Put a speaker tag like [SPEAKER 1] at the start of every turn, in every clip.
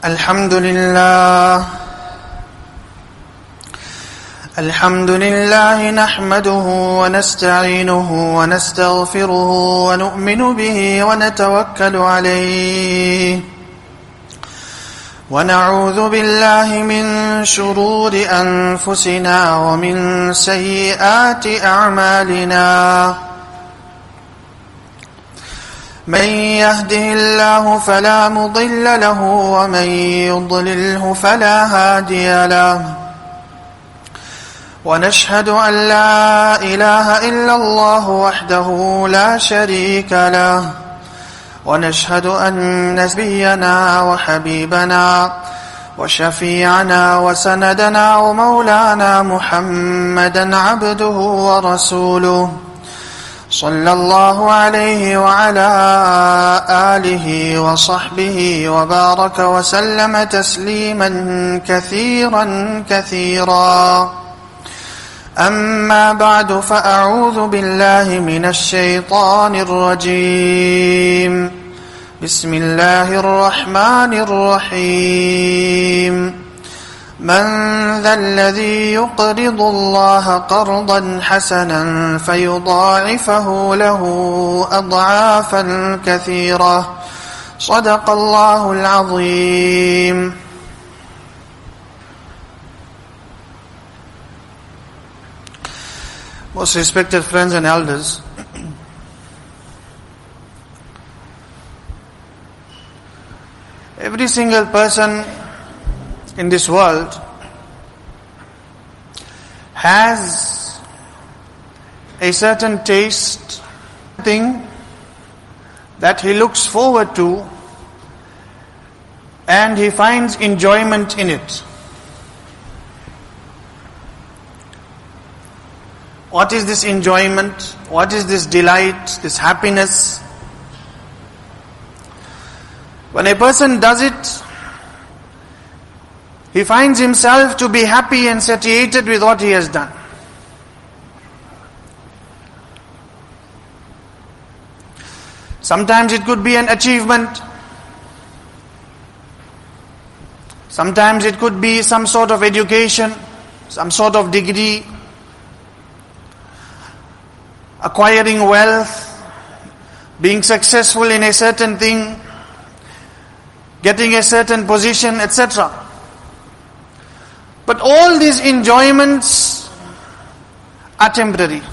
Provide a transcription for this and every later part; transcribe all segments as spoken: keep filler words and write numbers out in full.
[SPEAKER 1] الحمد لله الحمد لله نحمده ونستعينه ونستغفره ونؤمن به ونتوكل عليه ونعوذ بالله من شرور أنفسنا ومن سيئات أعمالنا من يهده الله فلا مضل له ومن يضلله فلا هادي له ونشهد أن لا إله إلا الله وحده لا شريك له ونشهد أن نبينا وحبيبنا وشفيعنا وسندنا ومولانا محمدا عبده ورسوله صلى الله عليه وعلى آله وصحبه وبارك وسلم تسليما كثيرا كثيرا أما بعد فأعوذ بالله من الشيطان الرجيم بسم الله الرحمن الرحيم من ذا الذي يقرض الله قرضا حسنا فيضاعفه له أضعافا كثيرة صدق الله العظيم. Most respected friends and elders, every single person in this world has a certain taste, thing that he looks forward to and he finds enjoyment in it. What is this enjoyment? What is this delight, this happiness? When a person does it, he finds himself to be happy and satiated with what he has done. Sometimes it could be an achievement. Sometimes it could be some sort of education, some sort of degree, acquiring wealth, being successful in a certain thing, getting a certain position, et cetera. But all these enjoyments are temporary.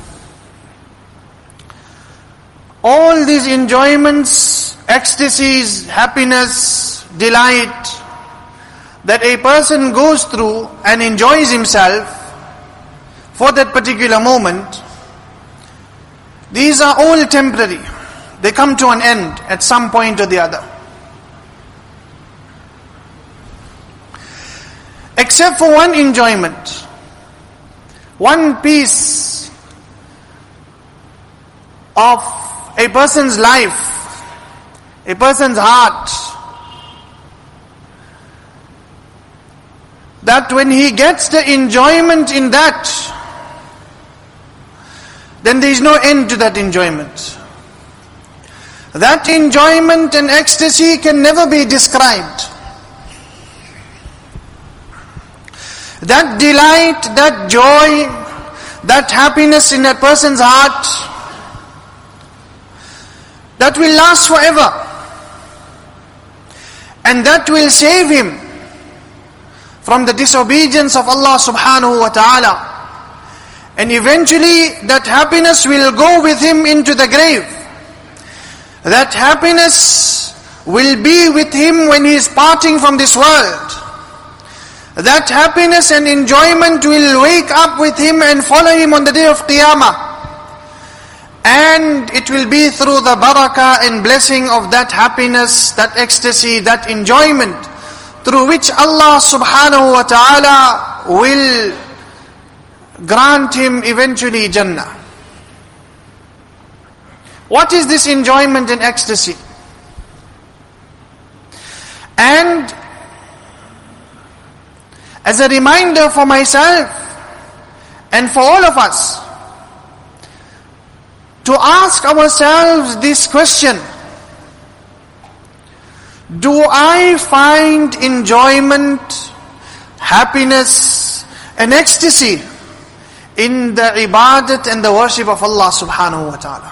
[SPEAKER 1] All these enjoyments, ecstasies, happiness, delight that a person goes through and enjoys himself for that particular moment, these are all temporary. They come to an end at some point or the other. Except for one enjoyment, one piece of a person's life, a person's heart, that when he gets the enjoyment in that, then there is no end to that enjoyment. That enjoyment and ecstasy can never be described. That delight, that joy, that happiness in a person's heart, that will last forever. And that will save him from the disobedience of Allah subhanahu wa ta'ala. And eventually that happiness will go with him into the grave. That happiness will be with him when he is parting from this world. That happiness and enjoyment will wake up with him and follow him on the day of Qiyamah. And it will be through the barakah and blessing of that happiness, that ecstasy, that enjoyment, through which Allah subhanahu wa ta'ala will grant him eventually Jannah. What is this enjoyment and ecstasy? And as a reminder for myself and for all of us, to ask ourselves this question: do I find enjoyment, happiness, and ecstasy in the ibadat and the worship of Allah subhanahu wa ta'ala?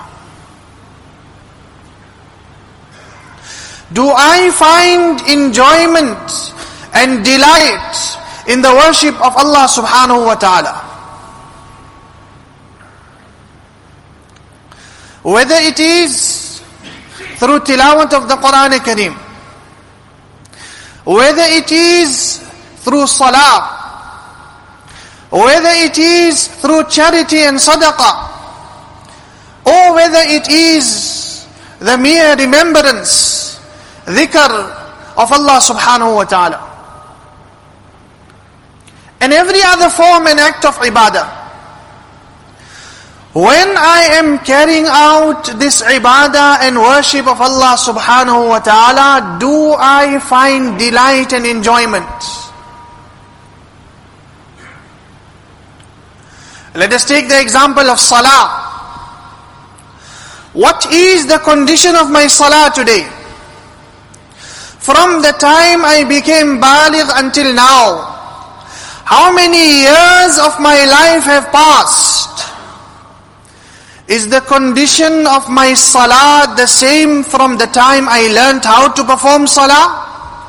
[SPEAKER 1] Do I find enjoyment and delight in the worship of Allah subhanahu wa ta'ala? Whether it is through tilawat of the Quran Kareem, whether it is through salah, whether it is through charity and sadaqah, or whether it is the mere remembrance, dhikr of Allah subhanahu wa ta'ala, and every other form and act of ibadah. When I am carrying out this ibadah and worship of Allah subhanahu wa ta'ala, do I find delight and enjoyment? Let us take the example of salah. What is the condition of my salah today? From the time I became baligh until now, how many years of my life have passed? Is the condition of my salah the same from the time I learned how to perform salah?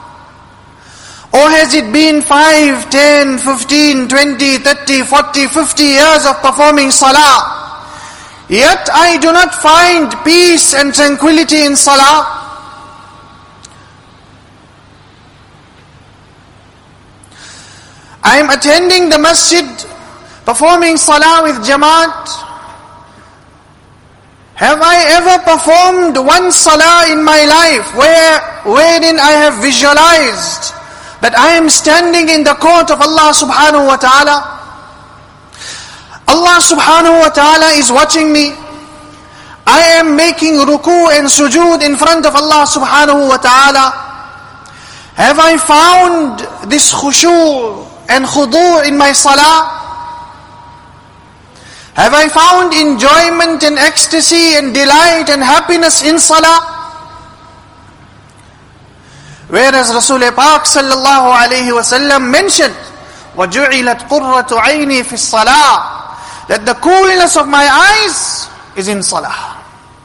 [SPEAKER 1] Or has it been five, ten, fifteen, twenty, thirty, forty, fifty years of performing salah? Yet I do not find peace and tranquility in salah. I am attending the masjid, performing salah with jamaat. Have I ever performed one salah in my life where, wherein I have visualized that I am standing in the court of Allah subhanahu wa ta'ala? Allah subhanahu wa ta'ala is watching me. I am making ruku and sujood in front of Allah subhanahu wa ta'ala. Have I found this khushu' and khudu' in my salah? Have I found enjoyment and ecstasy and delight and happiness in salah? Whereas Rasul Pak sallallahu alayhi wa sallam mentioned, وَجُعِلَتْ قُرَّةُ عَيْنِي فِي الصَّلَاةِ, that the coolness of my eyes is in salah.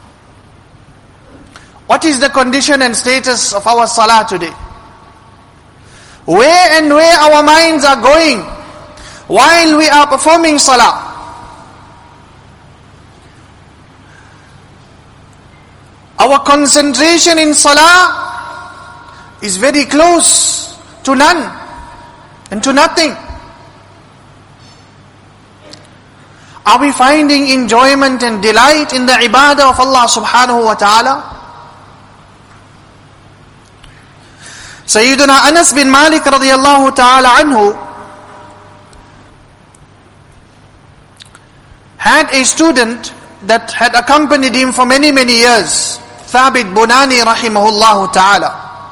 [SPEAKER 1] What is the condition and status of our salah today? Where and where our minds are going while we are performing salah? Our concentration in salah is very close to none and to nothing. Are we finding enjoyment and delight in the ibadah of Allah subhanahu wa ta'ala? Sayyiduna Anas bin Malik radiyallahu ta'ala anhu had a student that had accompanied him for many, many years. Thabit Bunani rahimahullah ta'ala.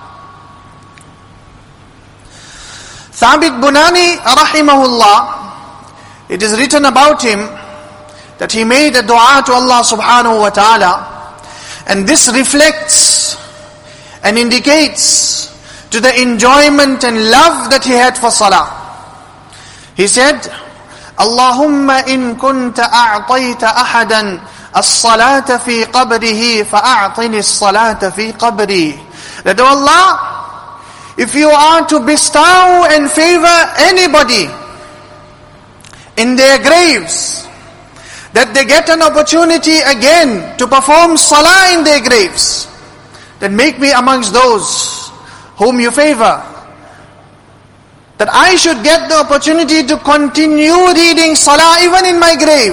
[SPEAKER 1] Thabit Bunani rahimahullah, it is written about him that he made a dua to Allah subhanahu wa ta'ala, and this reflects and indicates to the enjoyment and love that he had for salah. He said, Allahumma in kunta a'tayta ahadan as-salata fi qabrihi fa'a'tini as-salata fi qabri. That, O Allah, if you are to bestow and favor anybody in their graves, that they get an opportunity again to perform salah in their graves, then make me amongst those whom you favor, that I should get the opportunity to continue reading salah even in my grave.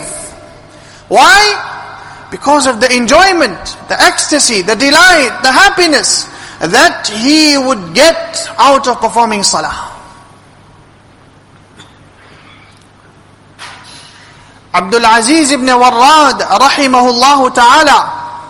[SPEAKER 1] Why? Because of the enjoyment, the ecstasy, the delight, the happiness that he would get out of performing salah. Abdul Aziz ibn Warrad rahimahullah ta'ala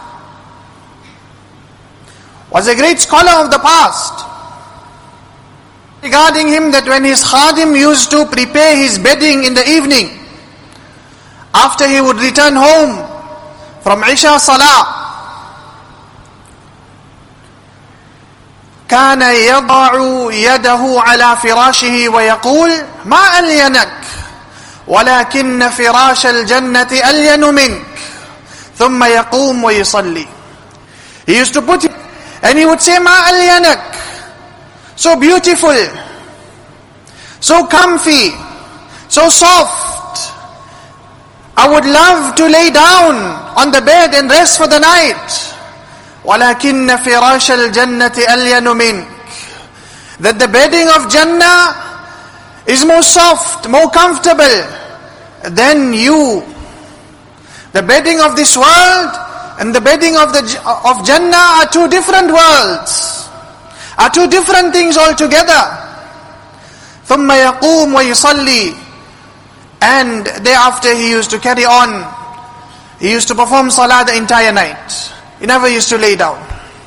[SPEAKER 1] was a great scholar of the past. Regarding him, that when his khadim used to prepare his bedding in the evening, after he would return home from Isha Salah, كان يضع يده على فراشه ويقول ما ألينك ولكن فراش الجنة ألين منك ثم يقوم ويصلي. He used to put it and he would say ما ألينك, so beautiful, so comfy, so soft. I would love to lay down on the bed and rest for the night. وَلَكِنَّ فِرَاشَ الْجَنَّةِ أَلْيَنُ مِنْكَ. That the bedding of Jannah is more soft, more comfortable than you. The bedding of this world and the bedding of the of Jannah are two different worlds, are two different things altogether. ثُمَّ يَقُومُ وَيُصَلِّي. And thereafter he used to carry on. He used to perform salah the entire night. He never used to lay down.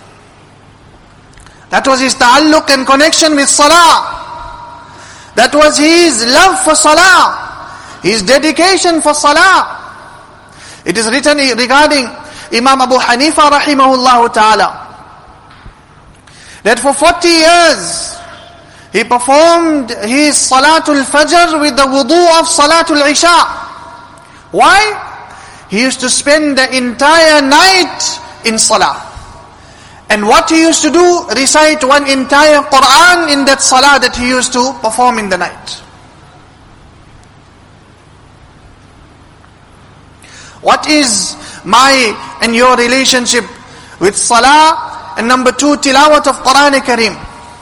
[SPEAKER 1] That was his ta'alluq and connection with salah. That was his love for salah, his dedication for salah. It is written regarding Imam Abu Hanifa rahimahullah ta'ala that for forty years he performed his Salatul Fajr with the wudu of Salatul Isha. Why? He used to spend the entire night in Salah. And what he used to do, recite one entire Quran in that Salah that he used to perform in the night. What is my and your relationship with Salah? And number two, tilawat of Quran Kareem.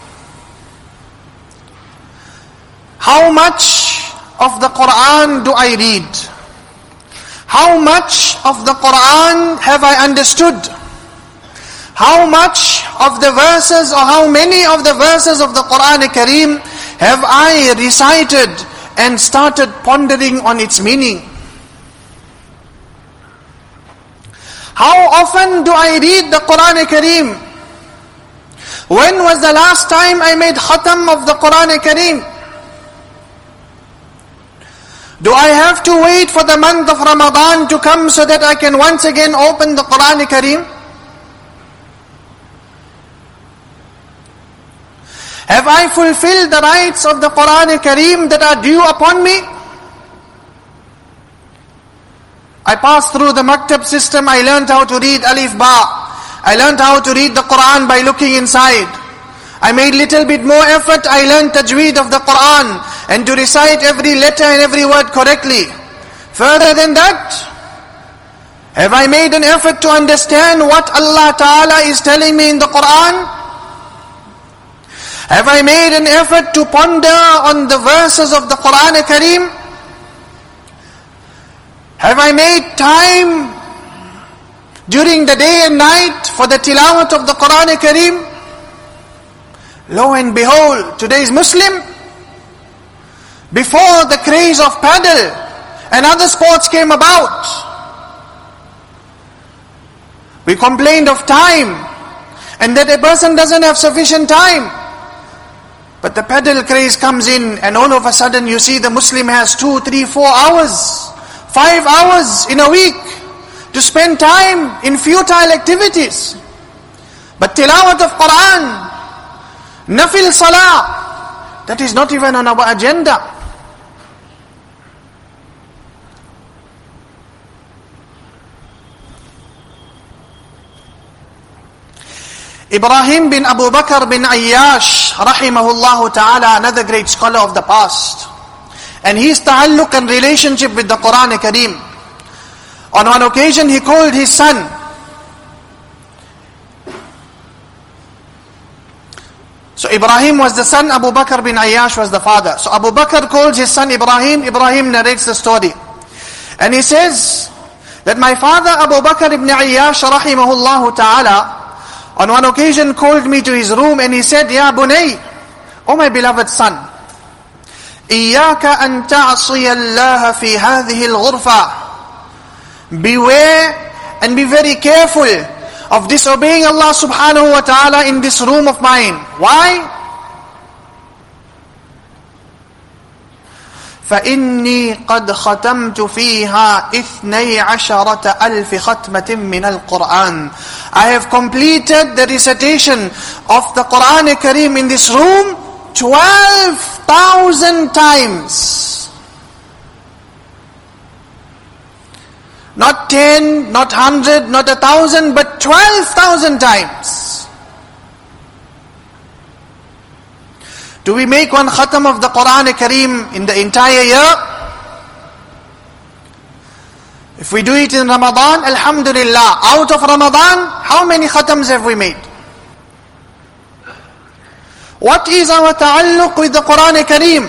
[SPEAKER 1] How much of the Quran do I read? How much of the Quran have I understood? How much of the verses or how many of the verses of the Quran Kareem have I recited and started pondering on its meaning? How often do I read the Quran Kareem? When was the last time I made khatam of the Quran Kareem? Do I have to wait for the month of Ramadan to come so that I can once again open the Quran Kareem? Have I fulfilled the rights of the Quran Kareem that are due upon me? I passed through the maktab system. I learned how to read Alif Ba. I learned how to read the Quran by looking inside. I made little bit more effort. I learned tajweed of the Quran and to recite every letter and every word correctly. Further than that, have I made an effort to understand what Allah Ta'ala is telling me in the Quran? Have I made an effort to ponder on the verses of the Quran Kareem? Have I made time during the day and night for the tilawat of the Quran Kareem? Lo and behold, today's Muslim, before the craze of paddle and other sports came about, we complained of time and that a person doesn't have sufficient time. But the paddle craze comes in and all of a sudden you see the Muslim has two, three, four hours, five hours in a week to spend time in futile activities. But tilawat of Quran, nafil salah, that is not even on our agenda. Ibrahim bin Abu Bakr bin Ayyash rahimahullah ta'ala, another great scholar of the past, and his ta'alluq and relationship with the Quran Kareem. On one occasion he called his son. So Ibrahim was the son, Abu Bakr bin Ayyash was the father. So Abu Bakr called his son Ibrahim. Ibrahim narrates the story. And he says that my father Abu Bakr ibn Ayyash rahimahullah ta'ala on one occasion called me to his room and he said, Ya Bunay, O my beloved son, Iyaka an ta'asiya Allah fi hadhihi al-ghurfa. Beware and be very careful of disobeying Allah subhanahu wa ta'ala in this room of mine. Why? فَإِنِّي قَدْ خَتَمْتُ فِيهَا إِثْنَيْ عَشَرَةَ أَلْفِ خَتْمَةٍ مِّنَ الْقُرْآنِ. I have completed the recitation of the Quran Kareem in this room twelve thousand times. Not ten, not hundred, not a thousand, but twelve thousand times. Do we make one khatam of the Quran Kareem in the entire year? If we do it in Ramadan, alhamdulillah. Out of Ramadan, how many khatams have we made? What is our ta'alluq with the Quran Kareem?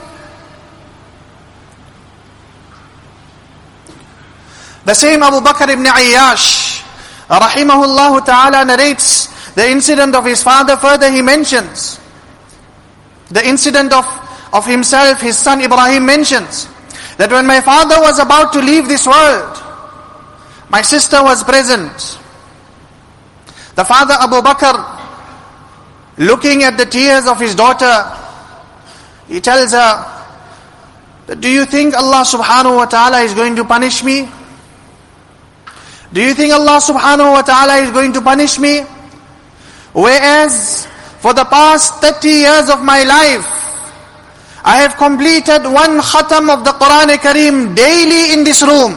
[SPEAKER 1] The same Abu Bakr ibn Ayyash, rahimahullah ta'ala, narrates the incident of his father. Further he mentions the incident of, of himself, his son Ibrahim mentions that when my father was about to leave this world, my sister was present. The father Abu Bakr, looking at the tears of his daughter, he tells her, do you think Allah subhanahu wa ta'ala is going to punish me? Do you think Allah subhanahu wa ta'ala is going to punish me? Whereas for the past thirty years of my life, I have completed one khatam of the Quran Kareem daily in this room.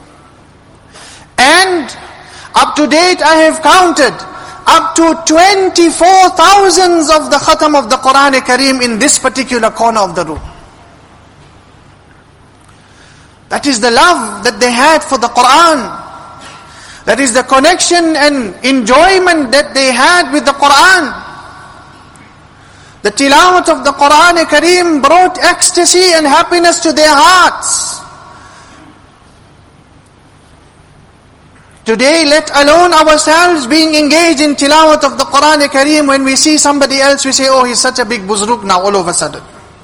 [SPEAKER 1] And up to date I have counted up to twenty-four thousands of the khatam of the Quran Kareem in this particular corner of the room. That is the love that they had for the Quran. That is the connection and enjoyment that they had with the Quran. The tilawat of the Quran Kareem brought ecstasy and happiness to their hearts. Today, let alone ourselves being engaged in tilawat of the Quran Kareem, when we see somebody else, we say, oh, he's such a big buzruk now, all of a sudden.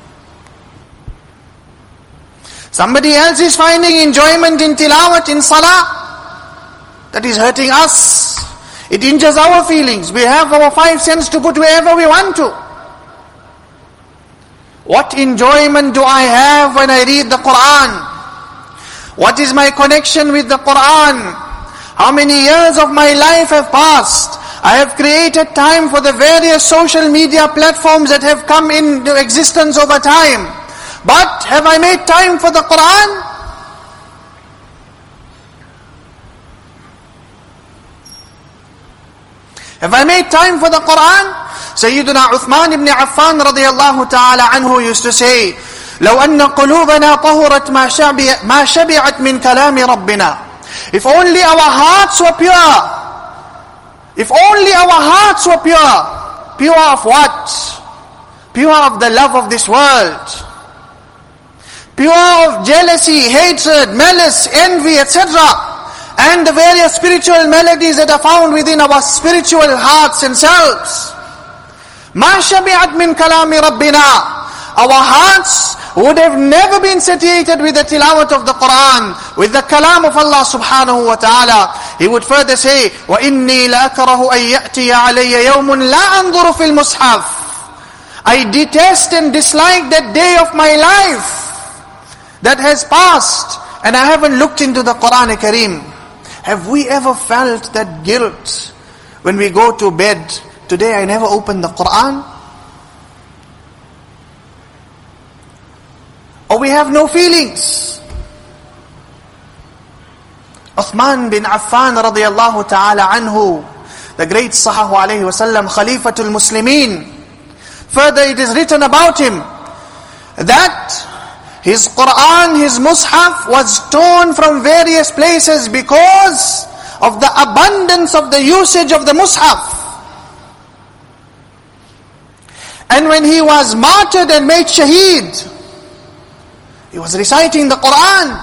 [SPEAKER 1] Somebody else is finding enjoyment in tilawat, in salah. That is hurting us. It injures our feelings. We have our five cents to put wherever we want to. What enjoyment do I have when I read the Quran? What is my connection with the Quran? How many years of my life have passed? I have created time for the various social media platforms that have come into existence over time. But have I made time for the Quran? Have I made time for the Quran? Sayyiduna Uthman ibn Affan radiyallahu ta'ala anhu used to say, لو أن قلوبنا طهرت ما شبع ما شبعت من كلام ربنا. If only our hearts were pure. If only our hearts were pure. Pure of what? Pure of the love of this world. Pure of jealousy, hatred, malice, envy, et cetera. And the various spiritual melodies that are found within our spiritual hearts and selves. مَا شَبِعَتْ مِنْ كَلَامِ رَبِّنَا. Our hearts would have never been satiated with the tilawat of the Quran, with the kalam of Allah subhanahu wa ta'ala. He would further say, وَإِنِّي لَأَكْرَهُ أَن يَأْتِيَ عَلَيَّ يَوْمٌ لَا أَنظُرُ فِي الْمُصْحَفِ. I detest and dislike that day of my life that has passed, and I haven't looked into the Quran Kareem. Have we ever felt that guilt when we go to bed? Today I never opened the Quran. Or we have no feelings. Uthman bin Affan radiyallahu ta'ala anhu, the great Sallallahu alayhi wa sallam, Khalifatul Muslimin. Further it is written about him that his Quran, his Mus'haf was torn from various places because of the abundance of the usage of the Mus'haf. And when he was martyred and made shaheed, he was reciting the Quran.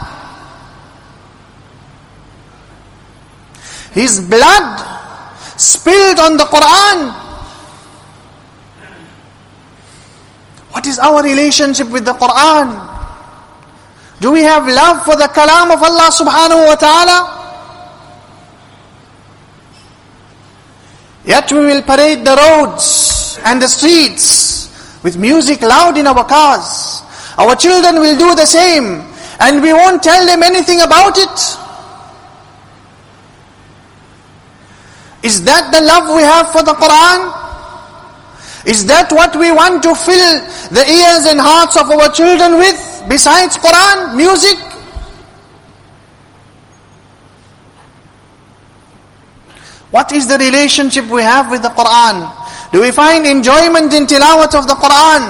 [SPEAKER 1] His blood spilled on the Quran. What is our relationship with the Quran? Do we have love for the kalam of Allah subhanahu wa ta'ala? Yet we will parade the roads and the streets with music loud in our cars. Our children will do the same, and we won't tell them anything about it. Is that the love we have for the Quran? Is that what we want to fill the ears and hearts of our children with, besides Quran, music? What is the relationship we have with the Quran? Do we find enjoyment in tilawat of the Quran?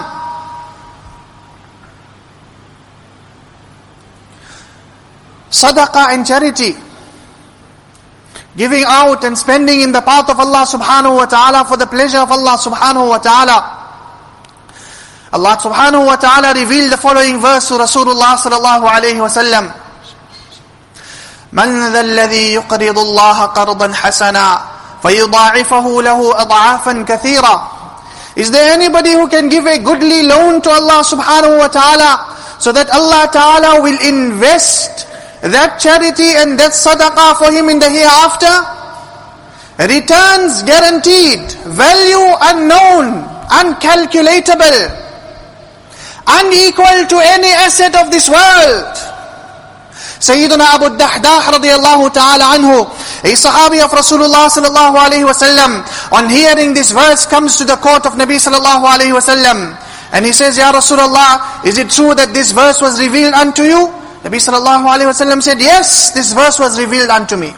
[SPEAKER 1] Sadaqah and charity, giving out and spending in the path of Allah subhanahu wa ta'ala for the pleasure of Allah subhanahu wa ta'ala. Allah subhanahu wa ta'ala revealed the following verse to Rasulullah sallallahu alayhi wa sallam. من ذا الذي يقرض الله قرضا حسنا فيضاعفه له أضعافا كثيرا. Is there anybody who can give a goodly loan to Allah subhanahu wa ta'ala so that Allah ta'ala will invest that charity and that sadaqah for him in the hereafter? Returns guaranteed, value unknown, uncalculatable, unequal to any asset of this world. Sayyiduna Abu Dahdah radiyallahu ta'ala anhu, a sahabi of Rasulullah sallallahu alayhi wa sallam, on hearing this verse comes to the court of Nabi sallallahu alayhi wa sallam, and he says, Ya Rasulullah, is it true that this verse was revealed unto you? Nabi sallallahu alayhi wa sallam said, yes, this verse was revealed unto me.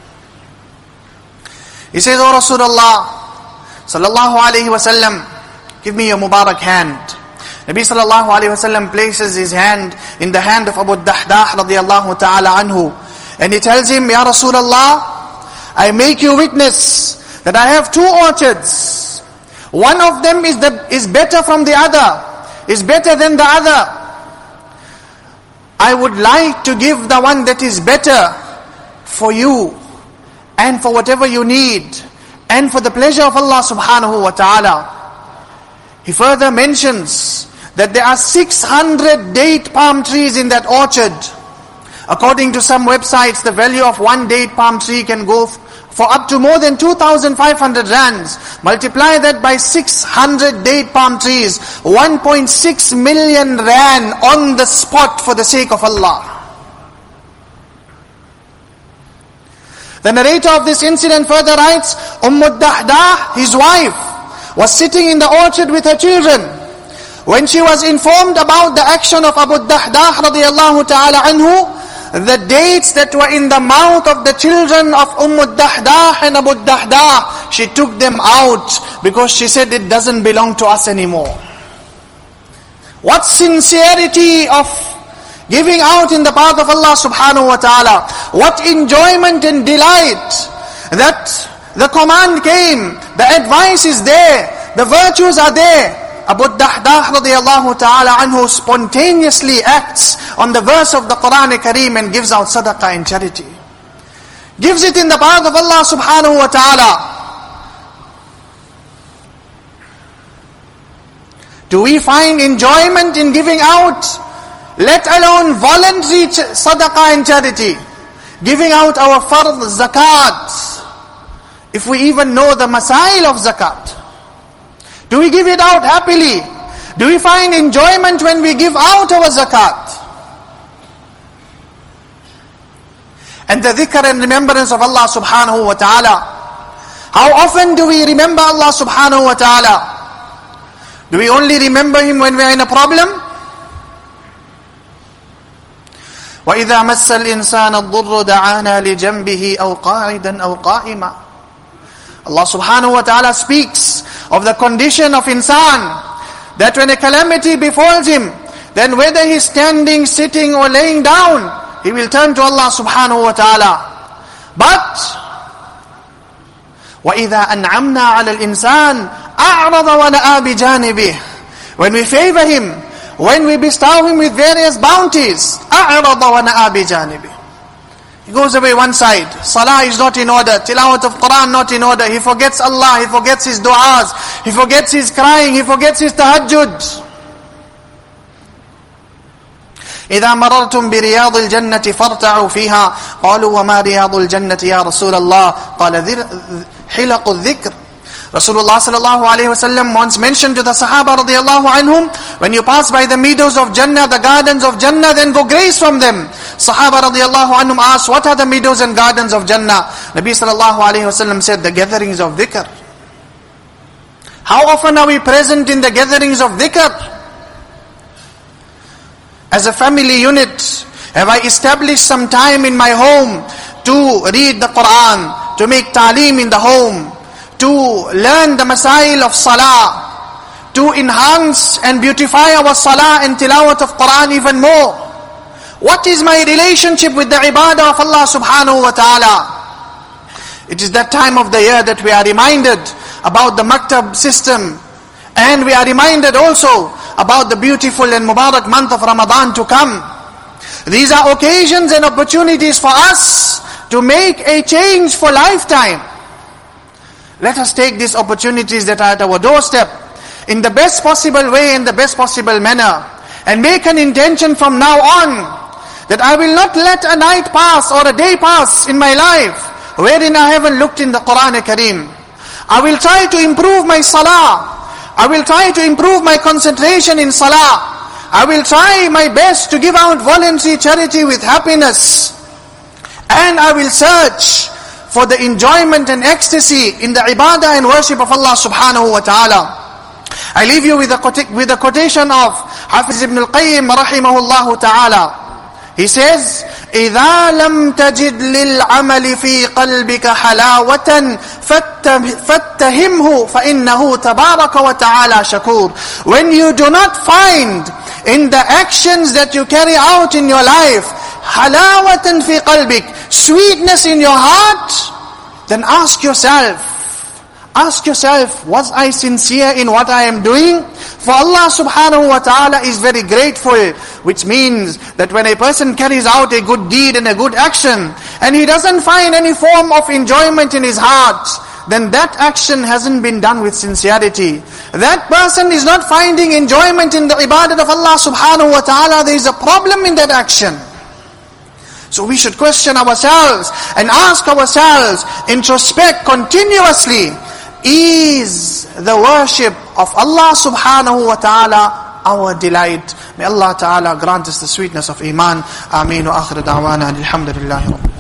[SPEAKER 1] He says, O Rasulullah sallallahu alayhi wa sallam, give me your Mubarak hand. Nabi sallallahu alayhi wa sallam places his hand in the hand of Abu Dahdah radiyallahu ta'ala anhu, and he tells him, Ya Rasulullah, I make you witness that I have two orchards. One of them is the is better from the other, is better than the other. I would like to give the one that is better for you, and for whatever you need, and for the pleasure of Allah subhanahu wa ta'ala. He further mentions that there are six hundred date palm trees in that orchard. According to some websites, the value of one date palm tree can go for up to more than two thousand five hundred rands. Multiply that by six hundred date palm trees, one point six million rand on the spot for the sake of Allah. The narrator of this incident further writes, Umm Dahdah, his wife, was sitting in the orchard with her children. When she was informed about the action of Abu Dahdah radiyallahu ta'ala anhu, the dates that were in the mouth of the children of Umm Dahdah and Abu Dahdah, she took them out because she said it doesn't belong to us anymore. What sincerity of giving out in the path of Allah subhanahu wa ta'ala. What enjoyment and delight that the command came, the advice is there, the virtues are there. Abu Dahdah radiyallahu ta'ala anhu spontaneously acts on the verse of the Quran Kareem and gives out sadaqah and charity. Gives it in the path of Allah subhanahu wa ta'ala. Do we find enjoyment in giving out, let alone voluntary sadaqah and charity? Giving out our fard zakat, if we even know the masail of zakat. Do we give it out happily? Do we find enjoyment when we give out our zakat? And the dhikr and remembrance of Allah subhanahu wa ta'ala. How often do we remember Allah subhanahu wa ta'ala? Do we only remember Him when we are in a problem? وَإِذَا مَسَّ الْإِنسَانَ الضُّرُّ دَعَانَا لِجَنْبِهِ أَوْ قَاعِدًا أَوْ قَائِمًا. Allah subhanahu wa ta'ala speaks of the condition of insan, that when a calamity befalls him, then whether he's standing, sitting or laying down, he will turn to Allah subhanahu wa ta'ala. But وَإِذَا أَنْعَمْنَا عَلَى الْإِنسَانِ أَعْرَضَ وَنَأَى بِجَانِبِهِ. When we favor him, when we bestow him with various bounties, أَعْرَضَ وَنَأَى بِجَانِبِهِ. He goes away one side. Salah is not in order. Tilawat of Quran not in order. He forgets Allah. He forgets his du'as. He forgets his crying. He forgets his tahajjud. إِذَا مَرَرْتُمْ بِرِيَاضِ الْجَنَّةِ فَارْتَعُوا فِيهَا قَالُوا وَمَا رِيَاضُ الْجَنَّةِ يَا رَسُولَ اللَّهِ قَالَ حِلَقُ الذِّكْرِ Rasulullah sallallahu alayhi wa sallam once mentioned to the Sahaba radiallahu anhum, when you pass by the meadows of Jannah, the gardens of Jannah, then go graze from them. Sahaba radiallahu anhum asked, what are the meadows and gardens of Jannah? Nabi sallallahu alayhi wa sallam said, the gatherings of dhikr. How often are we present in the gatherings of dhikr? As a family unit, have I established some time in my home to read the Quran, to make ta'aleem in the home, to learn the masail of salah, to enhance and beautify our salah and tilawat of Quran even more? What is my relationship with the ibadah of Allah subhanahu wa ta'ala? It is that time of the year that we are reminded about the maktab system, and we are reminded also about the beautiful and Mubarak month of Ramadan to come. These are occasions and opportunities for us to make a change for lifetime. Let us take these opportunities that are at our doorstep in the best possible way, in the best possible manner, and make an intention from now on that I will not let a night pass or a day pass in my life wherein I haven't looked in the Quran Kareem. I will try to improve my salah. I will try to improve my concentration in salah. I will try my best to give out voluntary charity with happiness. And I will search for the enjoyment and ecstasy in the ibadah and worship of Allah subhanahu wa ta'ala. I leave you with a, with a quotation of Hafiz ibn al-Qayyim rahimahullah ta'ala. He says, إِذَا لَمْ تَجِدْ لِلْعَمَلِ فِي قَلْبِكَ حَلَاوَةً فَاتَّهِمْهُ فَإِنَّهُ تَبَارَكَ وَتَعَالَى شَكُورٌ. When you do not find in the actions that you carry out in your life, حَلَاوَةً فِي قَلْبِكَ, sweetness in your heart, then ask yourself, Ask yourself, was I sincere in what I am doing? For Allah subhanahu wa ta'ala is very grateful, which means that when a person carries out a good deed and a good action, and he doesn't find any form of enjoyment in his heart, then that action hasn't been done with sincerity. That person is not finding enjoyment in the ibadat of Allah subhanahu wa ta'ala. There is a problem in that action. So we should question ourselves and ask ourselves, introspect continuously, is the worship of Allah subhanahu wa ta'ala our delight? May Allah ta'ala grant us the sweetness of Iman. Ameen wa akhir da'wana alhamdulillahi rabbil